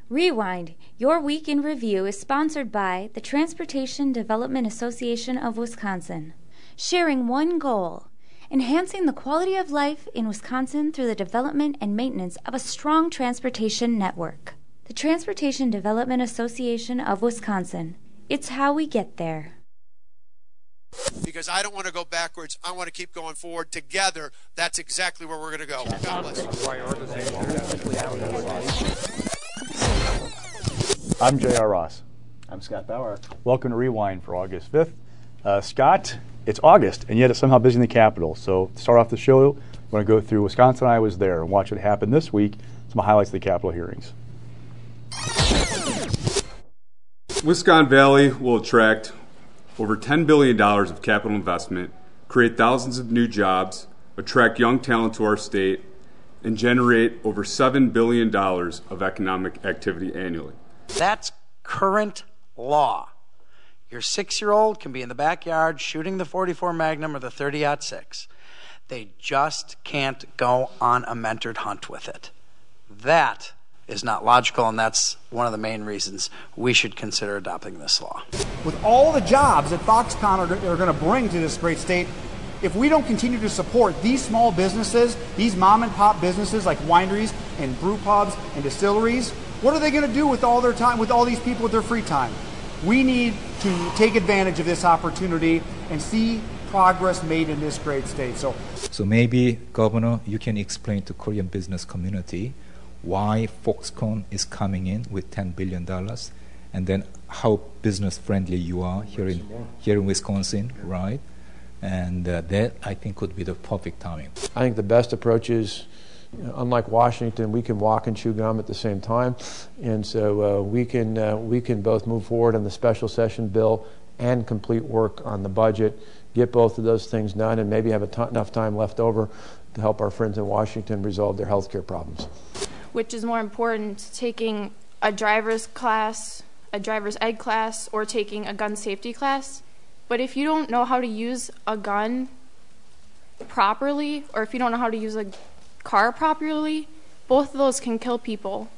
Rewind, your week in review, is sponsored by the Transportation Development Association of Wisconsin. Sharing one goal, enhancing the quality of life in Wisconsin through the development and maintenance of a strong transportation network. The Transportation Development Association of Wisconsin. It's how we get there. Because I don't want to go backwards. I want to keep going forward. Together, that's exactly where we're going to go. God bless you. I'm J.R. Ross. I'm Scott Bauer. Welcome to Rewind for August 5th. Scott, it's August, and yet it's somehow busy in the Capitol. So to start off the show, we're going to go through Wisconsin I was there and watch what happened this week, some highlights of the Capitol hearings. Wisconsin Valley will attract over $10 billion of capital investment, create thousands of new jobs, attract young talent to our state, and generate over $7 billion of economic activity annually. That's current law. Your 6-year-old can be in the backyard shooting the .44 Magnum or the .30-06. They just can't go on a mentored hunt with it. That is not logical, and that's one of the main reasons we should consider adopting this law. With all the jobs that Foxconn are going to bring to this great state, if we don't continue to support these small businesses, these mom-and-pop businesses like wineries and brew pubs and distilleries, what are they going to do with all their time, with all these people with their free time? We need to take advantage of this opportunity and see progress made in this great state. So maybe, Governor, you can explain to Korean business community why Foxconn is coming in with $10 billion, and then how business-friendly you are here in Wisconsin, right? And that, I think, could be the perfect timing. I think the best approach is, unlike Washington, we can walk and chew gum at the same time, and so we can both move forward on the special session bill and complete work on the budget, get both of those things done, and maybe have enough time left over to help our friends in Washington resolve their health care problems. Which is more important, taking a driver's class, a driver's ed class, or taking a gun safety class? But if you don't know how to use a gun properly, or if you don't know how to use a car properly, both of those can kill people.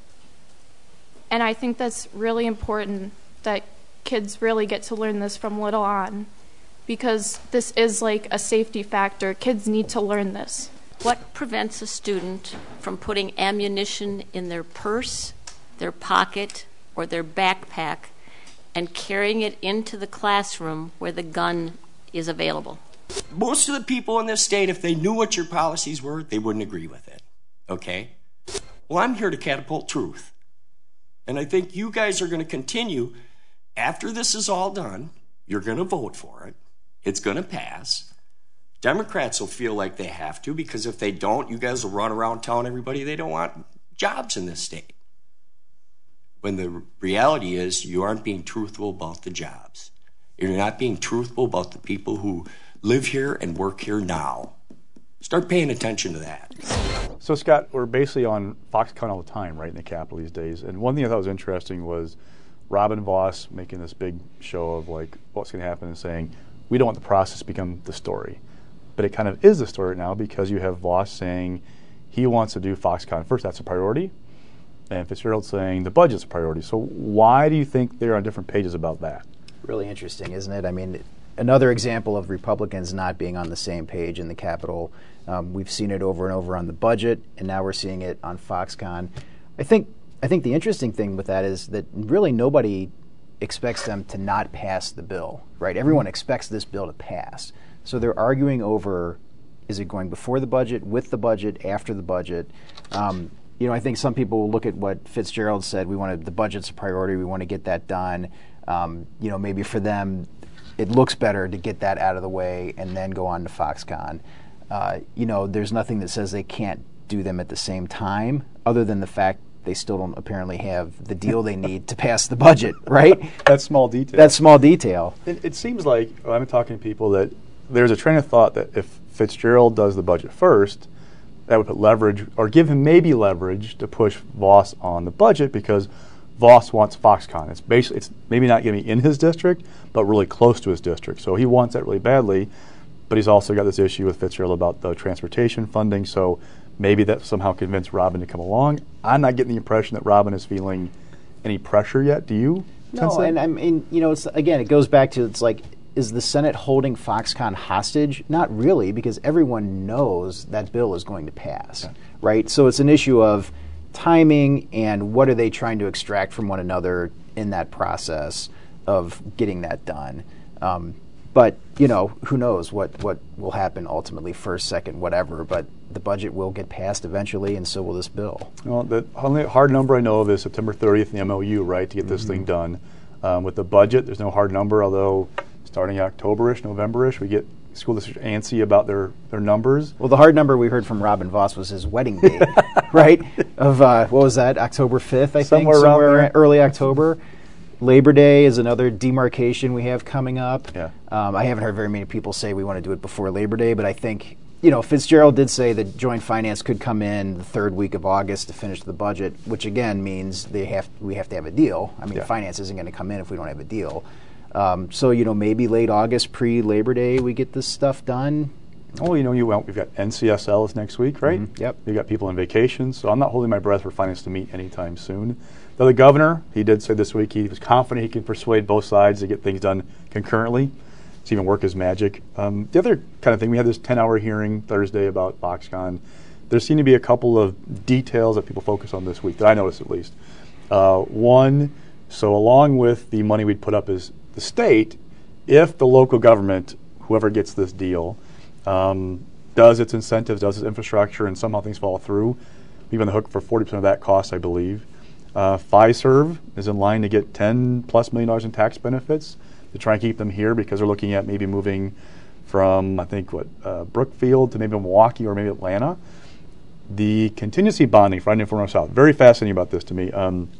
And I think that's really important that kids really get to learn this from little on, because this is like a safety factor. Kids need to learn this. What prevents a student from putting ammunition in their purse, their pocket, or their backpack and carrying it into the classroom where the gun is available? Most of the people in this state, if they knew what your policies were, they wouldn't agree with it, okay? Well, I'm here to catapult truth. And I think you guys are going to continue. After this is all done, you're going to vote for it. It's going to pass. Democrats will feel like they have to, because if they don't, you guys will run around telling everybody they don't want jobs in this state. When the reality is you aren't being truthful about the jobs. You're not being truthful about the people who live here and work here now. Start paying attention to that. So, Scott, we're basically on Foxconn all the time, right, in the Capitol these days. And one thing I thought was interesting was Robin Vos making this big show of, like, what's going to happen and saying, we don't want the process to become the story. But it kind of is the story now, because you have Vos saying he wants to do Foxconn first. That's a priority. And Fitzgerald saying the budget's a priority. So why do you think they're on different pages about that? Really interesting, isn't it? I mean, another example of Republicans not being on the same page in the Capitol. We've seen it over and over on the budget, and now we're seeing it on Foxconn. I think the interesting thing with that is that really nobody expects them to not pass the bill, right? Everyone expects this bill to pass. So they're arguing over, is it going before the budget, with the budget, after the budget? I think some people will look at what Fitzgerald said. The budget's a priority. We want to get that done. Maybe for them, it looks better to get that out of the way and then go on to Foxconn. There's nothing that says they can't do them at the same time, other than the fact they still don't apparently have the deal they need to pass the budget, right? That small detail. It seems like, I've been talking to people, that there's a train of thought that if Fitzgerald does the budget first, that would put leverage, or give him maybe leverage to push Vos on the budget, because Vos wants Foxconn. It's maybe not going to be in his district, but really close to his district. So he wants that really badly, but he's also got this issue with Fitzgerald about the transportation funding. So maybe that somehow convinced Robin to come along. I'm not getting the impression that Robin is feeling any pressure yet? Do you? No, and I mean, it's, again, it goes back to, it's like, is the Senate holding Foxconn hostage? Not really, because everyone knows that bill is going to pass, right? So it's an issue of timing and what are they trying to extract from one another in that process of getting that done. But, who knows what will happen ultimately, first, second, whatever, but the budget will get passed eventually, and so will this bill. Well, the only hard number I know of is September 30th in the MOU, right, to get this thing done. With the budget, there's no hard number, although starting October-ish, November-ish, we get school district antsy about their numbers. Well, the hard number we heard from Robin Voss was his wedding date, right? Of, what was that, October 5th, I think? Somewhere early October. Labor Day is another demarcation we have coming up. Yeah. I haven't heard very many people say we want to do it before Labor Day, but I think, Fitzgerald did say that joint finance could come in the third week of August to finish the budget, which again means we have to have a deal. I mean, finance isn't going to come in if we don't have a deal. So, maybe late August, pre-Labor Day, we get this stuff done. Oh, we've got NCSLs next week, right? Yep. We've got people on vacation, so I'm not holding my breath for finance to meet anytime soon. The governor, he did say this week he was confident he could persuade both sides to get things done concurrently. It's even work his magic. The other kind of thing, we had this 10-hour hearing Thursday about Foxconn. There seem to be a couple of details that people focus on this week, that I noticed at least. One, so along with the money we'd put up as the state, if the local government, whoever gets this deal, does its incentives, does its infrastructure, and somehow things fall through, we've on the hook for 40% of that cost, I believe. Fiserv is in line to get $10+ million in tax benefits to try and keep them here because they're looking at maybe moving from, I think, Brookfield to maybe Milwaukee or maybe Atlanta. The contingency bonding for North South, very fascinating about this to me.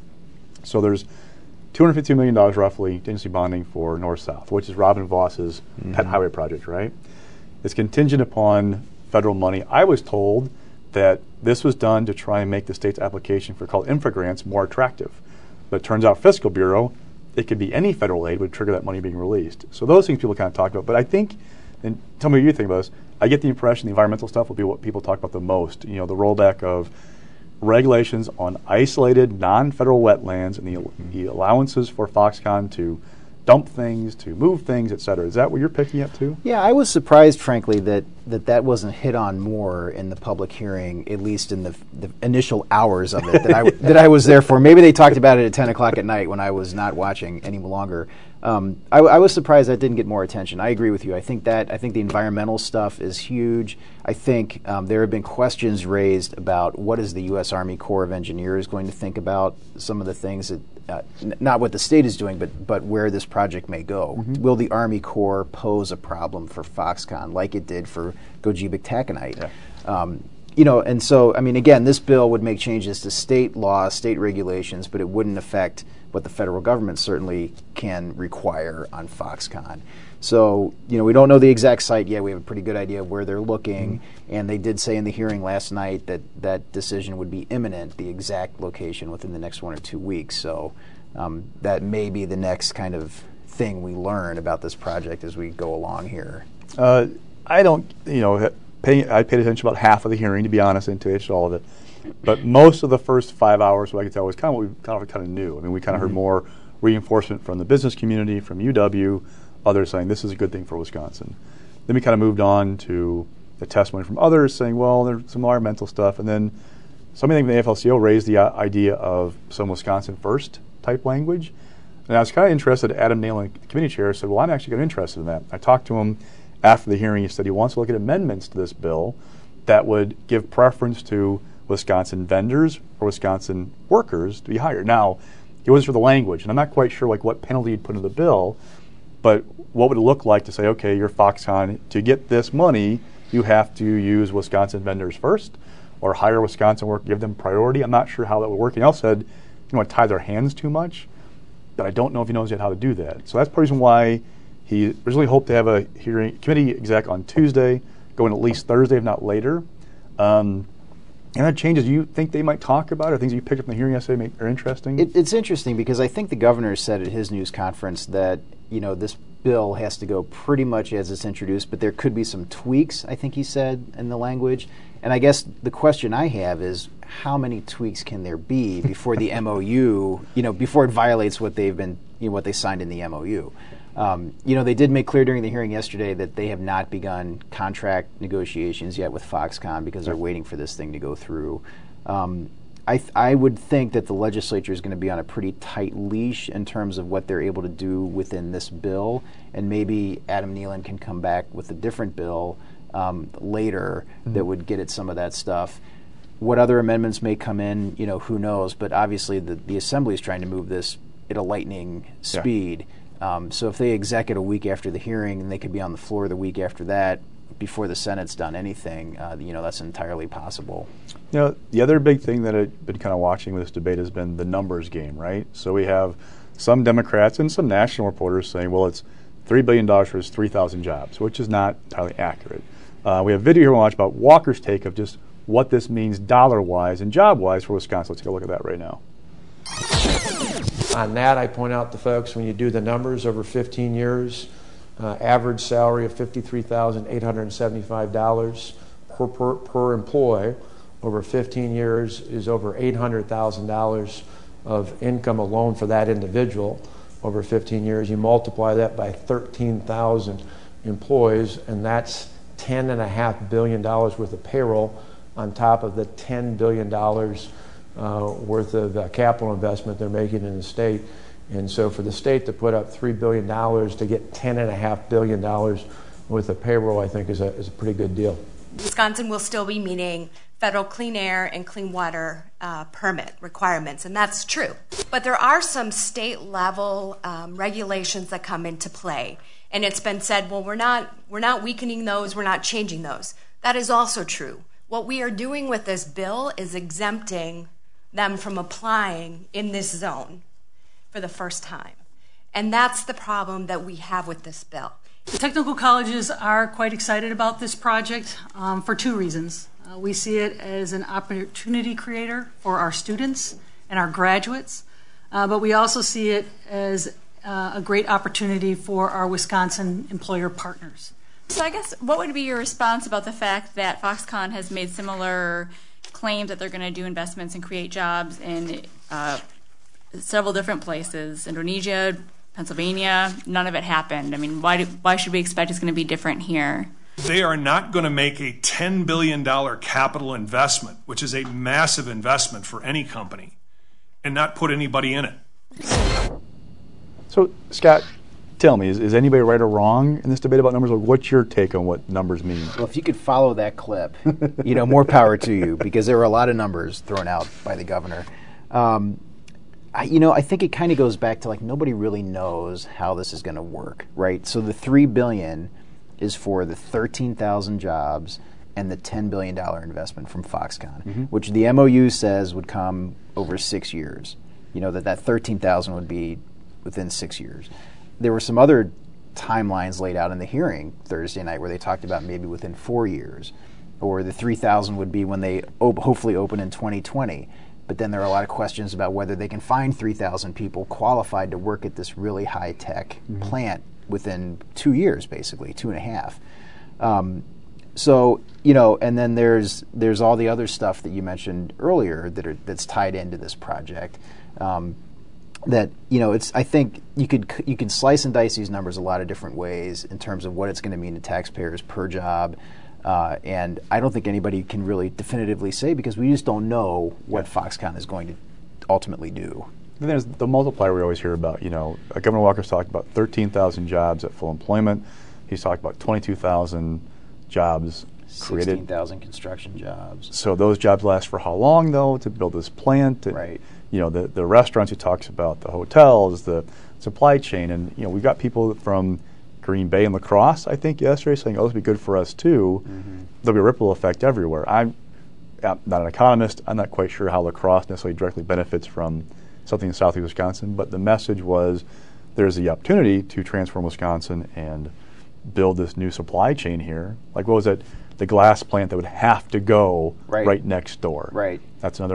So there's $252 million roughly contingency bonding for North South, which is Robin Voss's pet highway project, right? It's contingent upon federal money. I was told that this was done to try and make the state's application for called infra grants more attractive. But it turns out Fiscal Bureau, it could be any federal aid would trigger that money being released. So those things people kind of talk about. But I think, and tell me what you think about this, I get the impression the environmental stuff will be what people talk about the most. The rollback of regulations on isolated non-federal wetlands and the allowances for Foxconn to dump things, to move things, et cetera. Is that what you're picking up too? Yeah, I was surprised, frankly, that wasn't hit on more in the public hearing, at least in the initial hours of it that I was there for. Maybe they talked about it at 10 o'clock at night when I was not watching any longer. I was surprised that didn't get more attention. I agree with you. I think the environmental stuff is huge. I think there have been questions raised about what is the U.S. Army Corps of Engineers going to think about some of the things that, not what the state is doing, but where this project may go. Will the Army Corps pose a problem for Foxconn like it did for Gogebic Taconite? Yeah. And so, I mean, again, this bill would make changes to state law, state regulations, but it wouldn't affect what the federal government certainly can require on Foxconn. So, we don't know the exact site yet. We have a pretty good idea of where they're looking, and they did say in the hearing last night that that decision would be imminent, the exact location within the next 1 or 2 weeks. So that may be the next kind of thing we learn about this project as we go along here. I don't, I paid attention about half of the hearing, to be honest, into all of it. But most of the first 5 hours, what I could tell, was kind of what we kind of knew. I mean, we kind of heard more reinforcement from the business community, from UW, others saying this is a good thing for Wisconsin. Then we kind of moved on to the testimony from others saying, well, there's some environmental stuff. And then somebody from the AFL-CIO raised the idea of some Wisconsin first type language. And I was kind of interested. Adam Nalen, the committee chair, said, well, I'm actually kind of interested in that. I talked to him after the hearing. He said he wants to look at amendments to this bill that would give preference to Wisconsin vendors or Wisconsin workers to be hired. Now, he wasn't sure the language, and I'm not quite sure what penalty he'd put in the bill, but what would it look like to say, okay, you're Foxconn, to get this money, you have to use Wisconsin vendors first, or hire Wisconsin work, give them priority. I'm not sure how that would work. He also said, tie their hands too much, but I don't know if he knows yet how to do that. So that's the reason why he originally hoped to have a hearing, committee exec on Tuesday, going at least Thursday, if not later. And that changes you think they might talk about, or things you picked up in the hearing yesterday are interesting? It's interesting because I think the governor said at his news conference that this bill has to go pretty much as it's introduced, but there could be some tweaks, I think he said, in the language. And I guess the question I have is, how many tweaks can there be before the MOU, before it violates what they've been, what they signed in the MOU? They did make clear during the hearing yesterday that they have not begun contract negotiations yet with Foxconn because they're waiting for this thing to go through. I would think that the legislature is going to be on a pretty tight leash in terms of what they're able to do within this bill, and maybe Adam Nealon can come back with a different bill later that would get at some of that stuff. What other amendments may come in, who knows? But obviously the Assembly is trying to move this at a lightning speed. So if they exec it a week after the hearing, and they could be on the floor the week after that, before the Senate's done anything, that's entirely possible. The other big thing that I've been kind of watching with this debate has been the numbers game, right? So we have some Democrats and some national reporters saying, well, it's $3 billion for 3,000 jobs, which is not entirely accurate. We have a video here we'll watch about Walker's take of just what this means dollar-wise and job-wise for Wisconsin. Let's take a look at that right now. On that, I point out to folks, when you do the numbers over 15 years, average salary of $53,875 per employee over 15 years is over $800,000 of income alone for that individual over 15 years. You multiply that by 13,000 employees, and that's $10.5 billion worth of payroll on top of the $10 billion worth of capital investment they're making in the state. And so for the state to put up $3 billion to get $10.5 billion worth of payroll, I think is a pretty good deal. Wisconsin will still be meeting federal clean air and clean water permit requirements, and that's true. But there are some state level regulations that come into play. And it's been said, well, we're not weakening those, we're not changing those. That is also true. What we are doing with this bill is exempting them from applying in this zone for the first time. And that's the problem that we have with this bill. The technical colleges are quite excited about this project for two reasons. We see it as an opportunity creator for our students and our graduates, but we also see it as a great opportunity for our Wisconsin employer partners. So I guess what would be your response about the fact that Foxconn has made similar claims that they're going to do investments and create jobs in several different places, Indonesia, Pennsylvania, none of it happened. I mean, why should we expect it's going to be different here? They are not going to make a $10 billion capital investment, which is a massive investment for any company, and not put anybody in it. So, Scott, tell me, is anybody right or wrong in this debate about numbers? Or what's your take on what numbers mean? Well, if you could follow that clip, more power to you, because there were a lot of numbers thrown out by the governor. I think it kind of goes back to nobody really knows how this is going to work, right? So the $3 billion is for the 13,000 jobs and the $10 billion investment from Foxconn, which the MOU says would come over 6 years. That 13,000 would be within 6 years. There were some other timelines laid out in the hearing Thursday night where they talked about maybe within 4 years, or the 3,000 would be when they hopefully open in 2020. But then there are a lot of questions about whether they can find 3,000 people qualified to work at this really high-tech plant within 2 years, basically, 2.5. And then there's all the other stuff that you mentioned earlier that's tied into this project. I think you can slice and dice these numbers a lot of different ways in terms of what it's going to mean to taxpayers per job. And I don't think anybody can really definitively say, because we just don't know what Foxconn is going to ultimately do. Then there's the multiplier we always hear about. Governor Walker's talked about 13,000 jobs at full employment. He's talked about 22,000 jobs created. 16,000 construction jobs. So those jobs last for how long, though, to build this plant? Right. The restaurants he talks about, the hotels, the supply chain. And, we've got people from Green Bay and La Crosse, I think, yesterday saying, this would be good for us, too. There'll be a ripple effect everywhere. I'm not an economist. I'm not quite sure how La Crosse necessarily directly benefits from something in southeast Wisconsin, but the message was there's the opportunity to transform Wisconsin and build this new supply chain here. The glass plant that would have to go right next door. Right. That's another,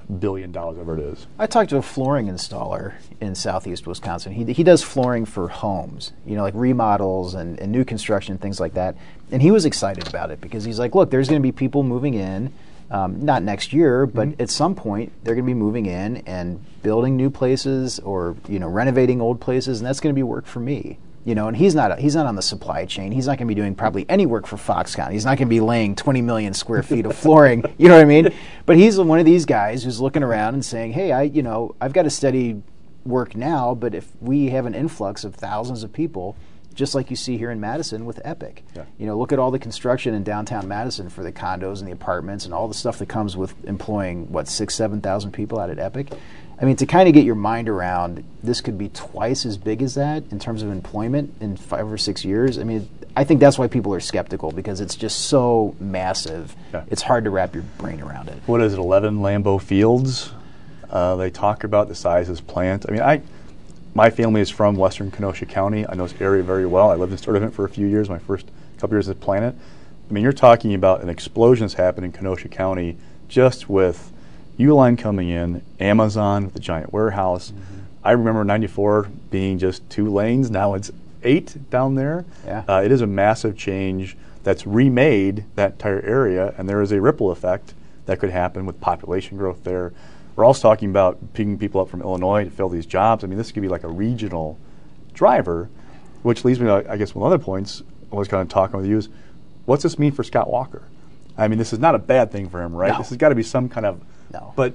billion, whatever it is. I talked to a flooring installer in southeast Wisconsin. He does flooring for homes, like remodels and new construction, things like that. And he was excited about it because he's like, look, there's going to be people moving in, not next year, but at some point they're going to be moving in and building new places or renovating old places, and that's going to be work for me. And he's not on the supply chain. He's not going to be doing probably any work for Foxconn. He's not going to be laying 20 million square feet of flooring. You know what I mean? But he's one of these guys who's looking around and saying, "Hey, I've got a steady work now, but if we have an influx of thousands of people, just like you see here in Madison with Epic, look at all the construction in downtown Madison for the condos and the apartments and all the stuff that comes with employing 6,000-7,000 people out at Epic." I mean, to kind of get your mind around, this could be twice as big as that in terms of employment in 5 or 6 years. I mean, I think that's why people are skeptical, because it's just so massive. Yeah. It's hard to wrap your brain around it. What is it, 11 Lambeau Fields? They talk about the size of this plant. I mean, my family is from western Kenosha County. I know this area very well. I lived in Sturtevant for a few years, my first couple years at Planet. I mean, you're talking about an explosion that's happened in Kenosha County just with Uline coming in, Amazon with the giant warehouse. Mm-hmm. I remember 94 being just 2 lanes. Now it's 8 down there. Yeah. It is a massive change that's remade that entire area, and there is a ripple effect that could happen with population growth there. We're also talking about picking people up from Illinois to fill these jobs. I mean, this could be like a regional driver, which leads me to, I guess, one of the other points I was kind of talking with you is, what's this mean for Scott Walker? I mean, this is not a bad thing for him, right? No. This has got to be some kind of... No. But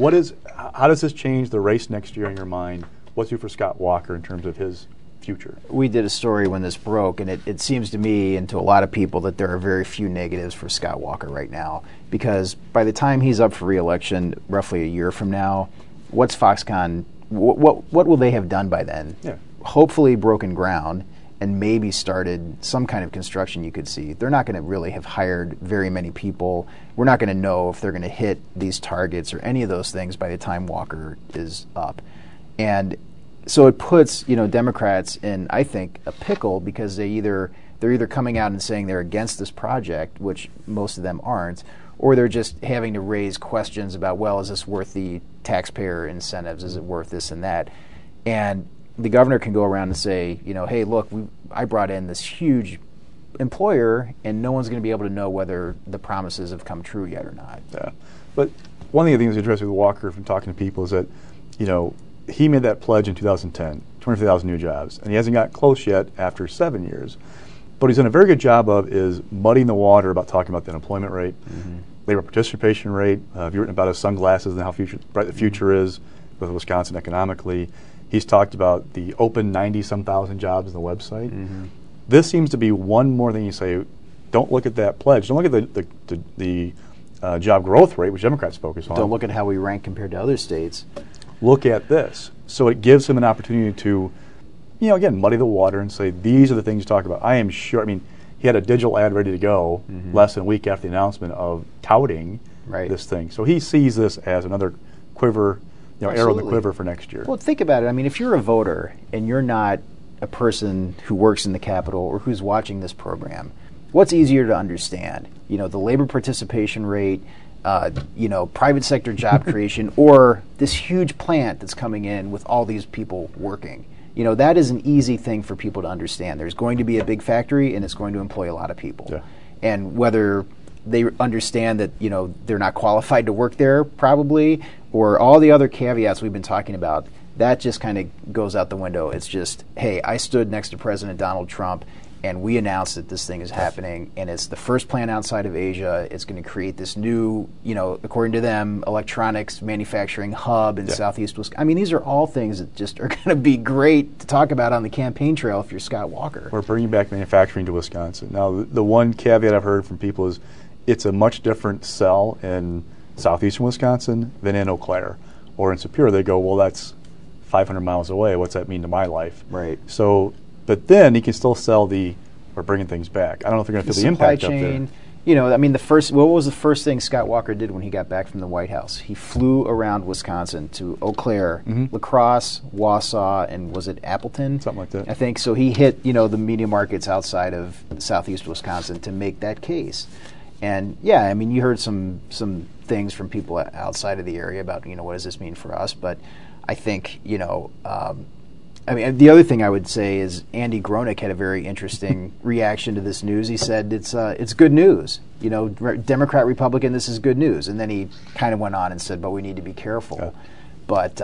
how does this change the race next year in your mind? What's new for Scott Walker in terms of his future? We did a story when this broke, and it seems to me and to a lot of people that there are very few negatives for Scott Walker right now, because by the time he's up for re-election, roughly a year from now, what's Foxconn, what will they have done by then? Yeah. Hopefully broken ground and maybe started some kind of construction you could see. They're not going to really have hired very many people. We're not going to know if they're going to hit these targets or any of those things by the time Walker is up. And so it puts, Democrats in, I think, a pickle, because they're either coming out and saying they're against this project, which most of them aren't, or they're just having to raise questions about, well, is this worth the taxpayer incentives? Is it worth this and that? And the governor can go around and say, hey, look, I brought in this huge employer, and no one's going to be able to know whether the promises have come true yet or not. Yeah. But one of the things interesting with Walker from talking to people is that, he made that pledge in 2010, 23,000 new jobs, and he hasn't got close yet after 7 years. But he's done a very good job of is muddying the water about talking about the unemployment rate, labor participation rate. Have you written about his sunglasses and how bright the future is with Wisconsin economically? He's talked about the open 90-some thousand jobs on the website. Mm-hmm. This seems to be one more thing you say, don't look at that pledge. Don't look at the job growth rate, which Democrats focus on. Don't look at how we rank compared to other states. Look at this. So it gives him an opportunity to, again, muddy the water and say, these are the things you talk about. I am sure, he had a digital ad ready to go less than a week after the announcement of touting this thing. So he sees this as another quiver, arrow in the quiver for next year. Well, think about it. If you're a voter and you're not a person who works in the Capitol or who's watching this program, what's easier to understand? The labor participation rate, private sector job creation, or this huge plant that's coming in with all these people working. That is an easy thing for people to understand. There's going to be a big factory, and it's going to employ a lot of people. Yeah. And whether they understand that, they're not qualified to work there, probably, or all the other caveats we've been talking about, that just kind of goes out the window. It's just, hey, I stood next to President Donald Trump, and we announced that this thing is happening, and it's the first plant outside of Asia. It's going to create this new, according to them, electronics manufacturing hub in Southeast Wisconsin. These are all things that just are going to be great to talk about on the campaign trail if you're Scott Walker. We're bringing back manufacturing to Wisconsin. Now, the one caveat I've heard from people is it's a much different sell in southeastern Wisconsin than in Eau Claire. Or in Superior, they go, well, that's 500 miles away. What's that mean to my life? Right. So... But then he can still sell we're bringing things back. I don't know if they're going to feel the impact supply chain, up there. What was the first thing Scott Walker did when he got back from the White House? He flew around Wisconsin to Eau Claire, La Crosse, Wausau, and was it Appleton? Something like that. I think so. He hit, the media markets outside of southeast Wisconsin to make that case. And yeah, I mean, you heard some things from people outside of the area about, what does this mean for us? But I think, I mean, the other thing I would say is Andy Gronick had a very interesting reaction to this news. He said it's good news. Democrat, Republican, this is good news. And then he kind of went on and said, but we need to be careful. Yeah. But,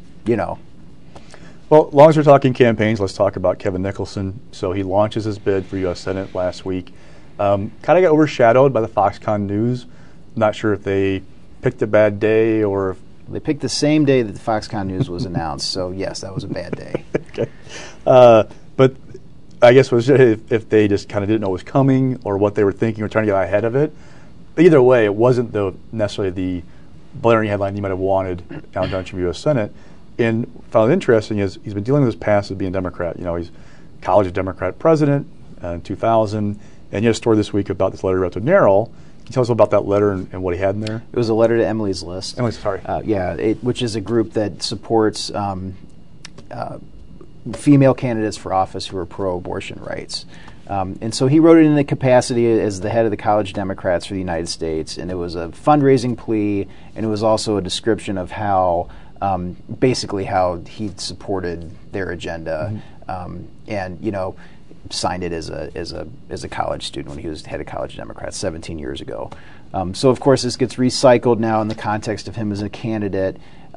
Well, as long as we're talking campaigns, let's talk about Kevin Nicholson. So he launches his bid for U.S. Senate last week. Kind of got overshadowed by the Foxconn news. Not sure if they picked a bad day or if they picked the same day that the Foxconn news was announced. So, yes, that was a bad day. Okay. But I guess it was if they just kind of didn't know it was coming or what they were thinking or trying to get ahead of it. But either way, it wasn't necessarily the blaring headline you might have wanted down to U.S. Senate. And found it interesting is he's been dealing with his past as being a Democrat. He's college Democrat president in 2000. And you had a story this week about this letter he wrote to NARAL. Can you tell us about that letter and what he had in there? It was a letter to Emily's List. Which is a group that supports female candidates for office who are pro-abortion rights. And so he wrote it in the capacity as the head of the College Democrats for the United States. And it was a fundraising plea, and it was also a description of how basically how he supported their agenda, and signed it as a college student when he was head of College Democrats 17 years ago. So of course this gets recycled now in the context of him as a candidate,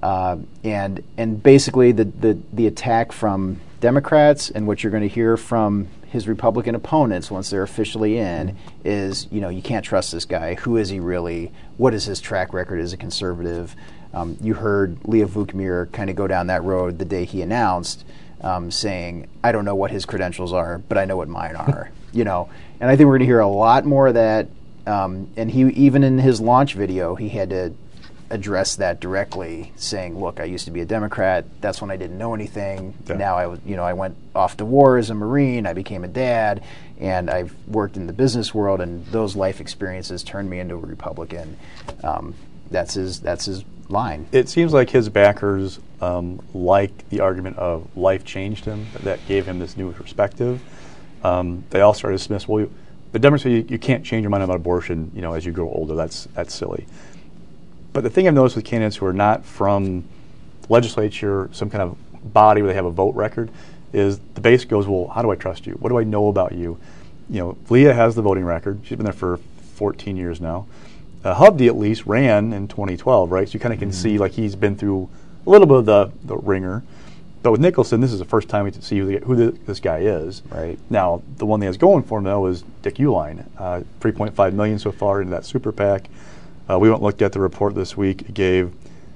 and basically the attack from Democrats and what you're going to hear from his Republican opponents once they're officially in is, you can't trust this guy. Who is he really? What is his track record as a conservative? You heard Leah Vukmir kind of go down that road the day he announced, saying, I don't know what his credentials are, but I know what mine are. And I think we're going to hear a lot more of that. And he, even in his launch video, he had to address that directly, saying, look, I used to be a Democrat. That's when I didn't know anything. Yeah. Now I went off to war as a Marine. I became a dad, and I've worked in the business world, and those life experiences turned me into a Republican. That's his line. It seems like his backers like the argument of life changed him, that gave him this new perspective. They all started to dismiss, well, the Democrats say you can't change your mind about abortion, as you grow older. That's silly. But the thing I've noticed with candidates who are not from the legislature, some kind of body where they have a vote record, is the base goes, well, how do I trust you? What do I know about you? Leah has the voting record. She's been there for 14 years now. Hovde at least ran in 2012, right? So you kind of can see like he's been through a little bit of the ringer. But with Nicholson, this is the first time we can see who this guy is. Right. Now, the one that has going for him, though, is Dick Uihlein. $3.5 million so far into that super PAC. We went and looked at the report this week. It gave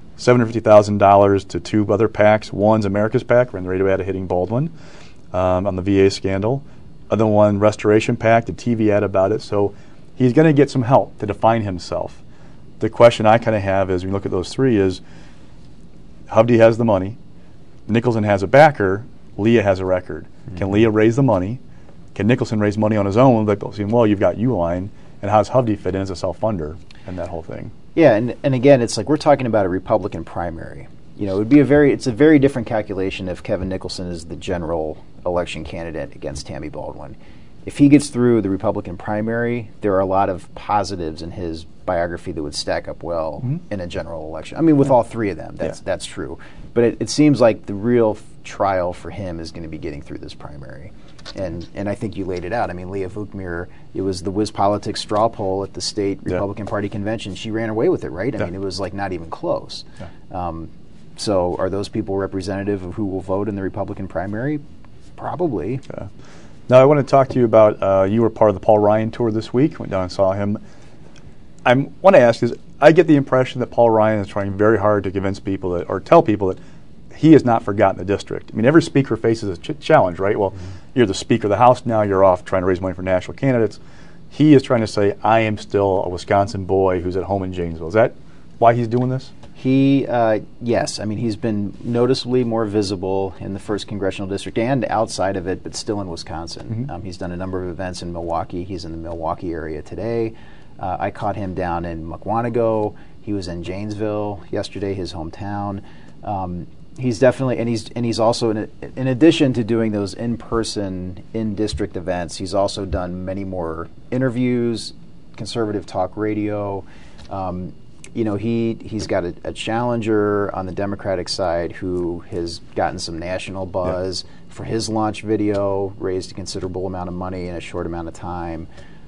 $750,000 to two other PACs. One's America's PAC, ran the radio ad hitting Baldwin on the VA scandal. Other one, Restoration PAC, the TV ad about it. So he's going to get some help to define himself. The question I kind of have is, when you look at those three, is Hovde has the money, Nicholson has a backer, Leah has a record. Mm-hmm. Can Leah raise the money? Can Nicholson raise money on his own? Like, well, you've got Uihlein, and how does Hovde fit in as a self-funder and that whole thing? Yeah, and again, it's like we're talking about a Republican primary. It would be it's a very different calculation if Kevin Nicholson is the general election candidate against Tammy Baldwin. If he gets through the Republican primary, there are a lot of positives in his biography that would stack up well in a general election. I mean, with all three of them, that's true. But it seems like the real trial for him is going to be getting through this primary. And I think you laid it out. I mean, Leah Vukmir, it was the WisPolitics straw poll at the state Republican Party convention. She ran away with it, right? I mean, it was like not even close. Yeah. So are those people representative of who will vote in the Republican primary? Probably. Yeah. Now, I want to talk to you about, you were part of the Paul Ryan tour this week, went down and saw him. I want to ask is, I get the impression that Paul Ryan is trying very hard to convince people or tell people that he has not forgotten the district. I mean, every speaker faces a challenge, right? Well, you're the Speaker of the House now, you're off trying to raise money for national candidates. He is trying to say, I am still a Wisconsin boy who's at home in Janesville. Is that why he's doing this? Yes. I mean, he's been noticeably more visible in the 1st Congressional District and outside of it, but still in Wisconsin. Mm-hmm. He's done a number of events in Milwaukee. He's in the Milwaukee area today. I caught him down in Mukwonago. He was in Janesville yesterday, his hometown. He's definitely, and he's also, in addition to doing those in-person, in-district events, he's also done many more interviews, conservative talk radio. He's got a challenger on the Democratic side who has gotten some national buzz for his launch video, raised a considerable amount of money in a short amount of time.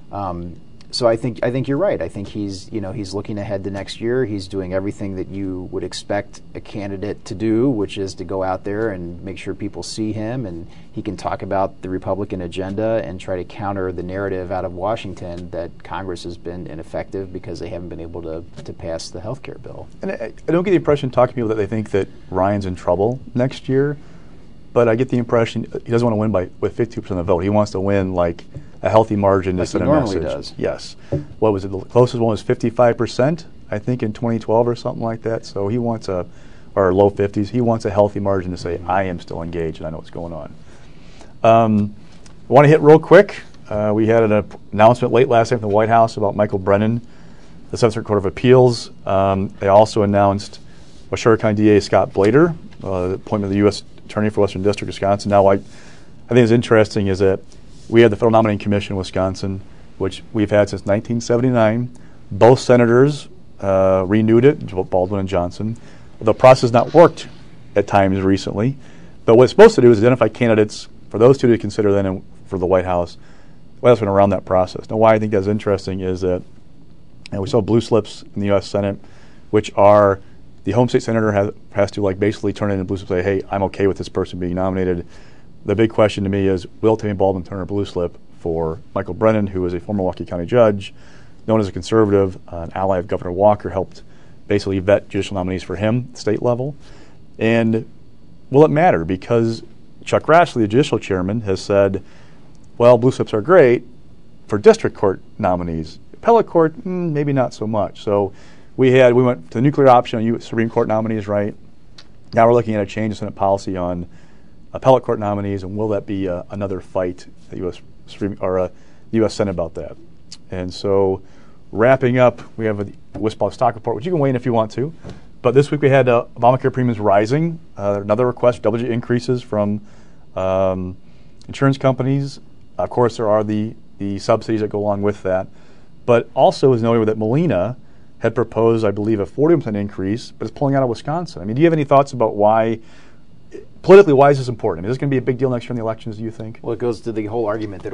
So I think you're right. I think he's looking ahead to next year. He's doing everything that you would expect a candidate to do, which is to go out there and make sure people see him, and he can talk about the Republican agenda and try to counter the narrative out of Washington that Congress has been ineffective because they haven't been able to pass the health care bill. And I don't get the impression talking to people that they think that Ryan's in trouble next year, but I get the impression he doesn't want to win with 52% of the vote. He wants to win like a healthy margin to send a message. Like he normally does. Yes. What was it? The closest one was 55%, I think, in 2012 or something like that. So he wants or low 50s. He wants a healthy margin to say, I am still engaged and I know what's going on. I want to hit real quick. We had an announcement late last night from the White House about Michael Brennan, the 7th Circuit Court of Appeals. They also announced Washoe County DA Scott Blader, the appointment of the U.S. Attorney for Western District, Wisconsin. Now, I think it's interesting is that we had the Federal Nominating Commission in Wisconsin, which we've had since 1979. Both senators renewed it, Baldwin and Johnson. The process has not worked at times recently. But what it's supposed to do is identify candidates for those two to consider then for the White House. The White House went around that process. Now, why I think that's interesting is that we saw blue slips in the U.S. Senate, which are the home state senator has to basically turn in a blue slip and say, hey, I'm okay with this person being nominated. The big question to me is, will Tammy Baldwin turn a blue slip for Michael Brennan, who is a former Milwaukee County judge, known as a conservative, an ally of Governor Walker, helped basically vet judicial nominees for him at state level? And will it matter? Because Chuck Grassley, the judicial chairman, has said, well, blue slips are great for district court nominees. Appellate court, maybe not so much. So we went to the nuclear option on U.S. Supreme Court nominees, right? Now we're looking at a change in Senate policy on appellate court nominees, and will that be another fight at U.S. Senate about that? And so, wrapping up, we have a WISPOP stock report, which you can weigh in if you want to. But this week we had Obamacare premiums rising. Another request, double-digit increases from insurance companies. Of course, there are the subsidies that go along with that. But also is noted that Molina had proposed, I believe, a 40% increase, but it's pulling out of Wisconsin. I mean, do you have any thoughts about politically, why is this important? I mean, is this going to be a big deal next year in the elections, do you think? Well, it goes to the whole argument that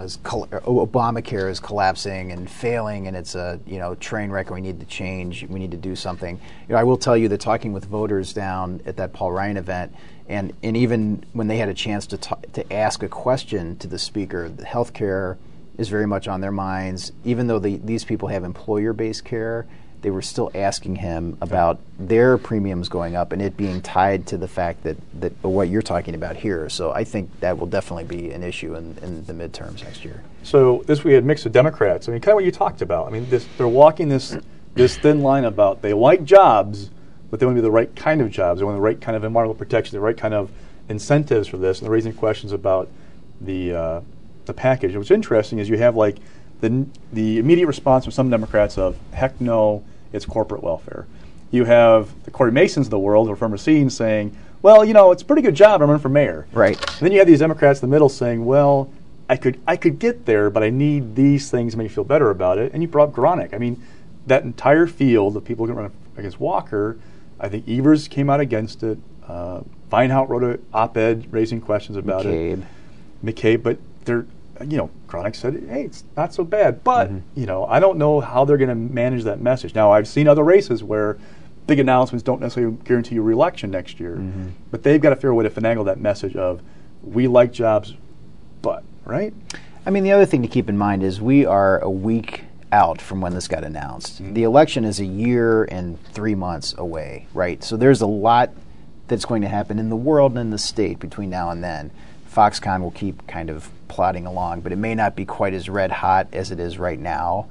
Obamacare is collapsing and failing, and it's a train wreck, and we need to change, we need to do something. I will tell you that talking with voters down at that Paul Ryan event, and even when they had a chance to ask a question to the speaker, the health care is very much on their minds. Even though these people have employer-based care, they were still asking him about their premiums going up and it being tied to the fact that what you're talking about here. So I think that will definitely be an issue in the midterms next year. So this we had mix of Democrats. I mean, kind of what you talked about. I mean, they're walking this thin line about they like jobs, but they want to be the right kind of jobs. They want the right kind of environmental protection, the right kind of incentives for this, and they're raising questions about the package. What's interesting is you have the immediate response from some Democrats of, heck no, it's corporate welfare. You have the Corey Masons of the world, or from Racine, saying, well, it's a pretty good job, I'm running for mayor. Right. And then you have these Democrats in the middle saying, well, I could get there, but I need these things to make me feel better about it. And you brought up Gronick. I mean, that entire field of people who can run against Walker, I think Evers came out against it. Feinhout wrote an op-ed raising questions about it. McCabe, but they're, Gronick said, hey, it's not so bad. But, I don't know how they're going to manage that message. Now, I've seen other races where big announcements don't necessarily guarantee you re-election next year. But they've got to figure a way to finagle that message of, we like jobs, but, right? I mean, the other thing to keep in mind is we are a week out from when this got announced. The election is a year and 3 months away, right? So there's a lot that's going to happen in the world and in the state between now and then. Foxconn will keep kind of plodding along, but it may not be quite as red hot as it is right now.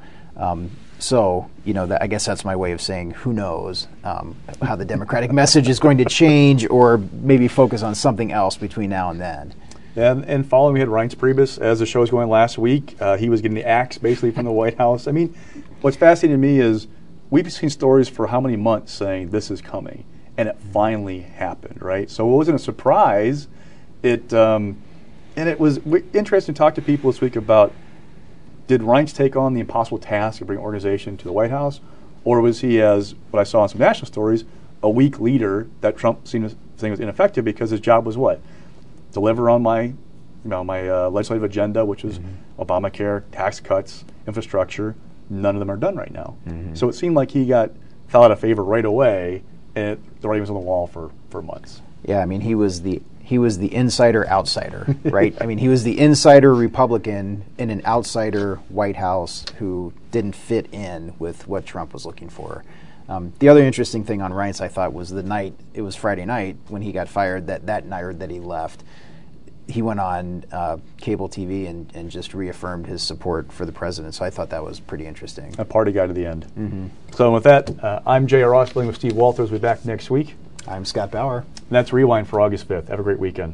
So, I guess that's my way of saying who knows how the Democratic message is going to change, or maybe focus on something else between now and then. And following, we had Reince Priebus, as the show was going last week. He was getting the axe basically from the White House. I mean, what's fascinating to me is we've seen stories for how many months saying this is coming, and it finally happened, right? So it wasn't a surprise. And it was interesting to talk to people this week about Did Reince take on the impossible task of bringing organization to the White House, or was he, as what I saw in some national stories, a weak leader that Trump seemed to think was ineffective because his job was what? Deliver on my legislative agenda, which is Obamacare, tax cuts, infrastructure. None of them are done right now. So it seemed like he fell out of favor right away, and the writing was on the wall for months. Yeah, I mean, he was the insider outsider, right? I mean, he was the insider Republican in an outsider White House who didn't fit in with what Trump was looking for. The other interesting thing on Reince, I thought, was it was Friday night when he got fired, that night that he left, he went on cable TV and just reaffirmed his support for the president. So I thought that was pretty interesting. A party guy to the end. So with that, I'm J.R. Ross, with Steve Walters. We'll be back next week. I'm Scott Bauer. And that's Rewind for August 5th. Have a great weekend.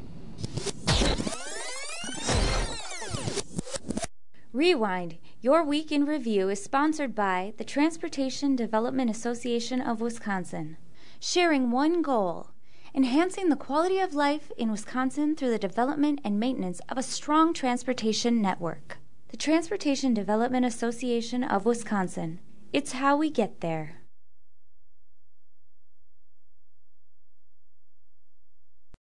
Rewind, your week in review, is sponsored by the Transportation Development Association of Wisconsin. Sharing one goal: enhancing the quality of life in Wisconsin through the development and maintenance of a strong transportation network. The Transportation Development Association of Wisconsin. It's how we get there.